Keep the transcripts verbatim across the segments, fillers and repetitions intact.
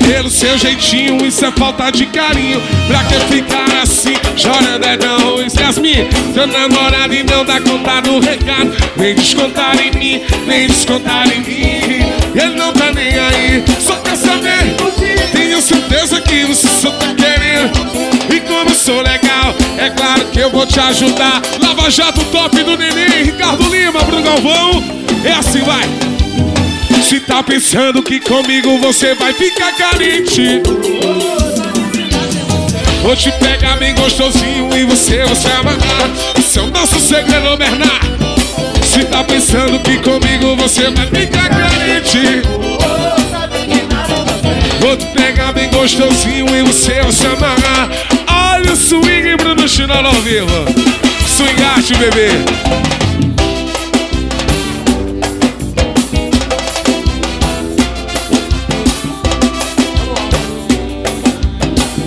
pelo seu jeitinho, isso é falta de carinho. Pra que ficar assim, chorando é não. Yasmin, teu namorado e não dá conta do recado. Nem descontar em mim, nem descontar em mim. Ele não tá nem aí, só quer saber. Tenho certeza que você só tá querendo. E como eu sou legal, é claro que eu vou te ajudar. Lava Jato top do Neném, Ricardo Lima, Bruno Galvão. É assim, vai. Se tá pensando que comigo você vai ficar carente, vou te pegar bem gostosinho e você vai se amarrar. Esse é o nosso segredo, Bernardo. Se tá pensando que comigo você vai ficar carente, vou te pegar bem gostosinho e você vai se amarrar. Olha o swing, Bruno Chinelo ao vivo. Swingate, bebê.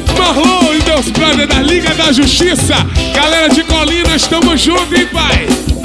Marlon e meus brothers da Liga da Justiça. Galera de Colina, estamos juntos, hein, pai?